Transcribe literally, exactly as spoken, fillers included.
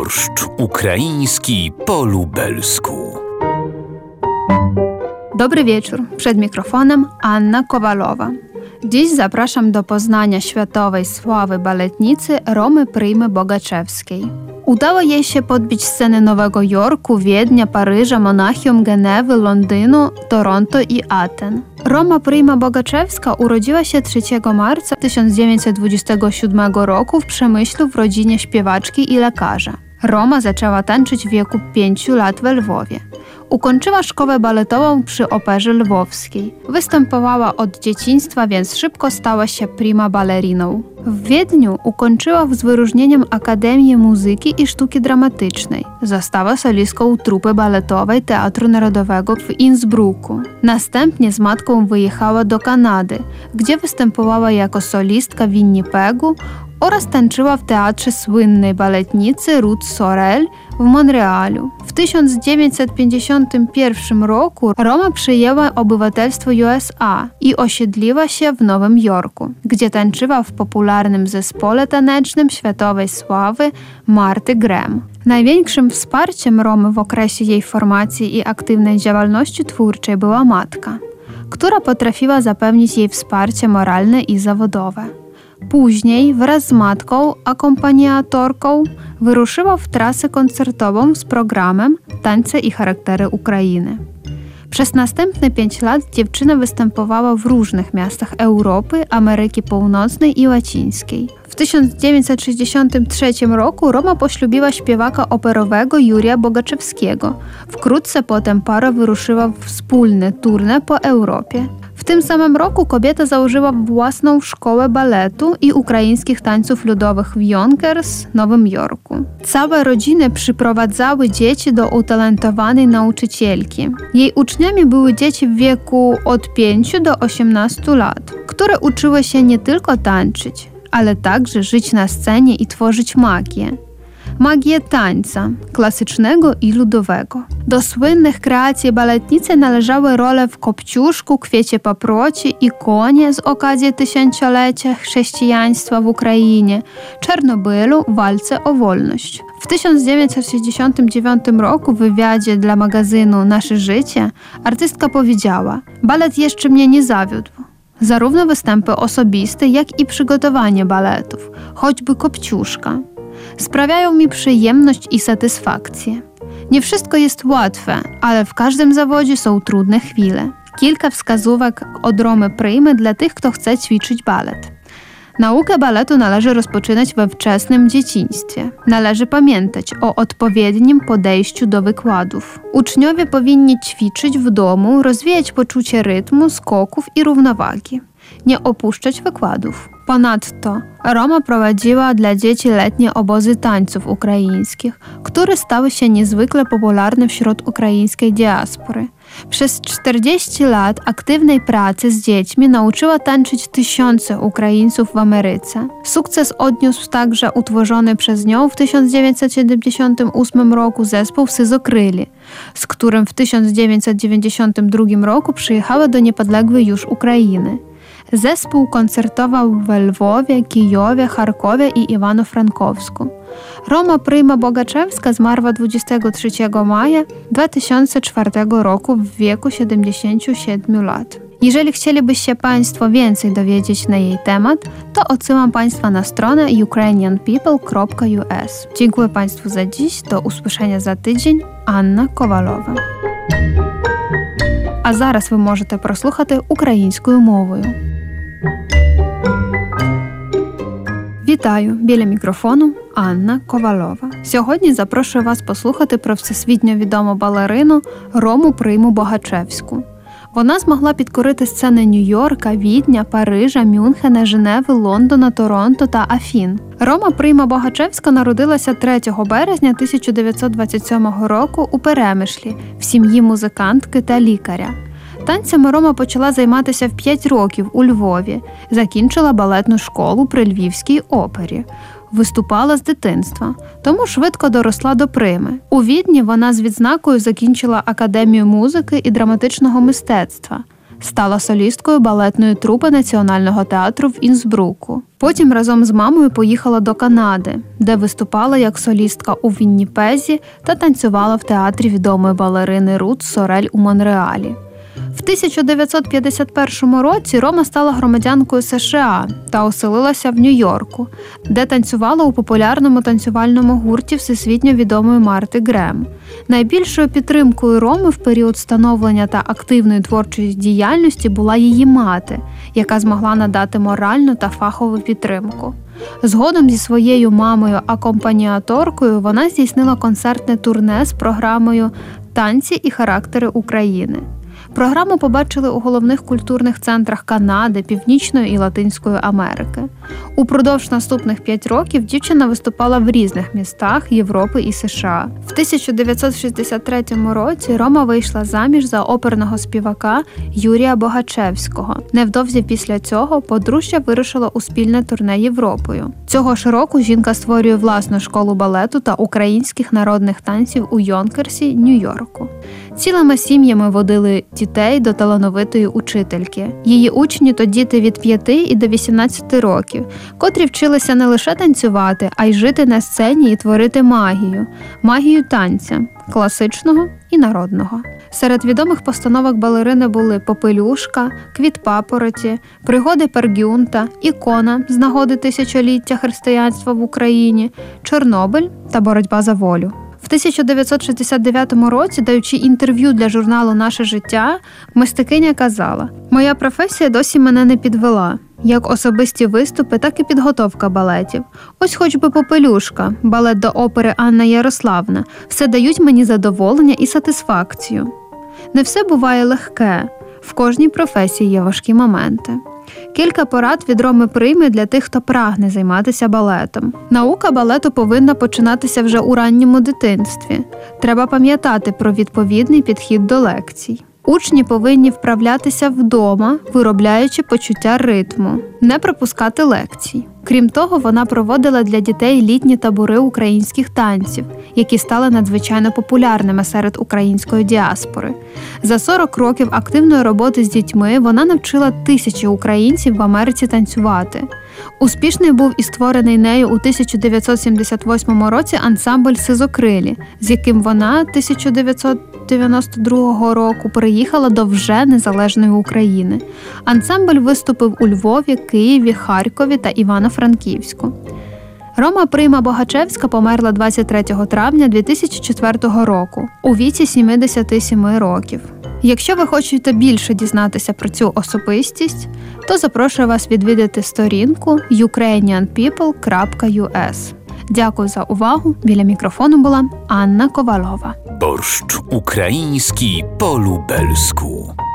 Borszt ukraiński po lubelsku. Dobry wieczór. Przed mikrofonem Anna Kowalowa. Dziś zapraszam do poznania światowej sławy baletnicy Romy Prymy-Bogaczewskiej. Udało jej się podbić sceny Nowego Jorku, Wiednia, Paryża, Monachium, Genewy, Londynu, Toronto i Aten. Roma Pryma-Bogaczewska urodziła się trzeciego marca tysiąc dziewięćset dwudziestego siódmego roku w Przemyślu w rodzinie śpiewaczki i lekarza. Roma zaczęła tańczyć w wieku pięciu lat we Lwowie. Ukończyła szkołę baletową przy Operze Lwowskiej. Występowała od dzieciństwa, więc szybko stała się prima baleriną. W Wiedniu ukończyła z wyróżnieniem Akademię Muzyki i Sztuki Dramatycznej. Została solistką trupy baletowej Teatru Narodowego w Innsbrucku. Następnie z matką wyjechała do Kanady, gdzie występowała jako solistka w Winnipegu oraz tańczyła w teatrze słynnej baletnicy Ruth Sorel w Montrealu. W tysiąc dziewięćset pięćdziesiątym pierwszym roku Roma przyjęła obywatelstwo U S A i osiedliła się w Nowym Jorku, gdzie tańczyła w popularnym zespole tanecznym światowej sławy Marty Graham. Największym wsparciem Romy w okresie jej formacji i aktywnej działalności twórczej była matka, która potrafiła zapewnić jej wsparcie moralne i zawodowe. Później wraz z matką, akompaniatorką, wyruszyła w trasę koncertową z programem Tańce i charaktery Ukrainy. Przez następne pięć lat dziewczyna występowała w różnych miastach Europy, Ameryki Północnej i Łacińskiej. W tysiąc dziewięćset sześćdziesiątym trzecim roku Roma poślubiła śpiewaka operowego Jurija Bogaczewskiego. Wkrótce potem para wyruszyła w wspólne tournée po Europie. W tym samym roku kobieta założyła własną szkołę baletu i ukraińskich tańców ludowych w Yonkers, Nowym Jorku. Całe rodziny przyprowadzały dzieci do utalentowanej nauczycielki. Jej uczniami były dzieci w wieku od pięciu do osiemnastu lat, które uczyły się nie tylko tańczyć, ale także żyć na scenie i tworzyć magię. Magię tańca, klasycznego i ludowego. Do słynnych kreacji baletnicy należały role w Kopciuszku, Kwiecie Paproci i Konie z okazji tysiąclecia chrześcijaństwa w Ukrainie, Czarnobylu, Walce o wolność. W tysiąc dziewięćset sześćdziesiątym dziewiątym roku w wywiadzie dla magazynu Nasze Życie artystka powiedziała: balet jeszcze mnie nie zawiódł. Zarówno występy osobiste, jak i przygotowanie baletów, choćby Kopciuszka, sprawiają mi przyjemność i satysfakcję. Nie wszystko jest łatwe, ale w każdym zawodzie są trudne chwile. Kilka wskazówek od Romy Prymy dla tych, kto chce ćwiczyć balet. Naukę baletu należy rozpoczynać we wczesnym dzieciństwie. Należy pamiętać o odpowiednim podejściu do wykładów. Uczniowie powinni ćwiczyć w domu, rozwijać poczucie rytmu, skoków i równowagi. Nie opuszczać wykładów. Ponadto Roma prowadziła dla dzieci letnie obozy tańców ukraińskich, które stały się niezwykle popularne wśród ukraińskiej diaspory. Przez czterdzieści lat aktywnej pracy z dziećmi nauczyła tańczyć tysiące Ukraińców w Ameryce. Sukces odniósł także utworzony przez nią w tysiąc dziewięćset siedemdziesiątym ósmym roku zespół Syzokryli, z którym w tysiąc dziewięćset dziewięćdziesiątym drugim roku przyjechała do niepodległej już Ukrainy. Zespół koncertował we Lwowie, Kijowie, Charkowie i Iwano-Frankowsku. Roma Pryma-Bogaczewska zmarła dwudziestego trzeciego maja dwa tysiące czwartego roku w wieku siedemdziesięciu siedmiu lat. Jeżeli chcielibyście Państwo więcej dowiedzieć na jej temat, to odsyłam Państwa na stronę ukrainian people kropka u s. Dziękuję Państwu za dziś, do usłyszenia za tydzień. Анна Ковалова. А зараз ви можете прослухати українською мовою. Вітаю! Біля мікрофону Анна Ковалова. Сьогодні запрошую вас послухати про всесвітньо відому балерину Рому Прymу-Bogaczewską. Вона змогла підкорити сцени Нью-Йорка, Відня, Парижа, Мюнхена, Женеви, Лондона, Торонто та Афін. Рома Пryma-Bogaczewska народилася третього березня тисяча дев'ятсот двадцять сьомого року у Перемишлі в сім'ї музикантки та лікаря. Танцями Рома почала займатися в п'ять років у Львові, закінчила балетну школу при Львівській опері. Виступала з дитинства, тому швидко доросла до Прими. У Відні вона з відзнакою закінчила Академію музики і драматичного мистецтва. Стала солісткою балетної трупи Національного театру в Інсбруку. Потім разом з мамою поїхала до Канади, де виступала як солістка у Вінніпезі та танцювала в театрі відомої балерини Рут Сорель у Монреалі. В тисяча дев'ятсот п'ятдесят першому році Рома стала громадянкою США та оселилася в Нью-Йорку, де танцювала у популярному танцювальному гурті всесвітньо відомої Марти Грем. Найбільшою підтримкою Роми в період становлення та активної творчої діяльності була її мати, яка змогла надати моральну та фахову підтримку. Згодом зі своєю мамою-акомпаніаторкою вона здійснила концертне турне з програмою «Танці і характери України». Програму побачили у головних культурних центрах Канади, Північної і Латинської Америки. Упродовж наступних п'ять років дівчина виступала в різних містах Європи і США. В тисяча дев'ятсот шістдесят третьому році Рома вийшла заміж за оперного співака Юрія Богачевського. Невдовзі після цього подружжя вирушило у спільне турне Європою. Цього ж року жінка створює власну школу балету та українських народних танців у Йонкерсі, Нью-Йорку. Цілими сім'ями водили дітей до талановитої учительки. Її учні – то діти від п'яти і до вісімнадцяти років, котрі вчилися не лише танцювати, а й жити на сцені і творити магію. Магію танця – класичного і народного. Серед відомих постановок балерини були «Попелюшка», «Квіт папороті», «Пригоди Пергюнта», «Ікона» з нагоди тисячоліття християнства в Україні, «Чорнобиль» та «Боротьба за волю». В тисяча дев'ятсот шістдесят дев'ятому році, даючи інтерв'ю для журналу «Наше життя», мистикиня казала: «Моя професія досі мене не підвела. Як особисті виступи, так і підготовка балетів. Ось хоч би «Попелюшка», балет до опери Анна Ярославна, все дають мені задоволення і сатисфакцію. Не все буває легке. В кожній професії є важкі моменти». Кілька порад від Роми Прийми для тих, хто прагне займатися балетом. Наука балету повинна починатися вже у ранньому дитинстві. Треба пам'ятати про відповідний підхід до лекцій. Учні повинні вправлятися вдома, виробляючи почуття ритму, не пропускати лекцій. Крім того, вона проводила для дітей літні табори українських танців, які стали надзвичайно популярними серед української діаспори. За сорок років активної роботи з дітьми вона навчила тисячі українців в Америці танцювати. Успішний був і створений нею у тисяча дев'ятсот сімдесят восьмому році ансамбль «Сизокрилі», з яким вона тисяча дев'ятсот дев'яносто другого року приїхала до вже незалежної України. Ансамбль виступив у Львові, Києві, Харкові та Івано-Франківську. Рома Прийма Богачевська померла двадцять третього травня дві тисячі четвертого року у віці сімдесят сім років. Якщо ви хочете більше дізнатися про цю особистість, то запрошую вас відвідати сторінку юкрейніан піпл крапка ю ес. Дякую за увагу. Біля мікрофону була Анна Ковалова. Борщ ukraiński po lubelsku.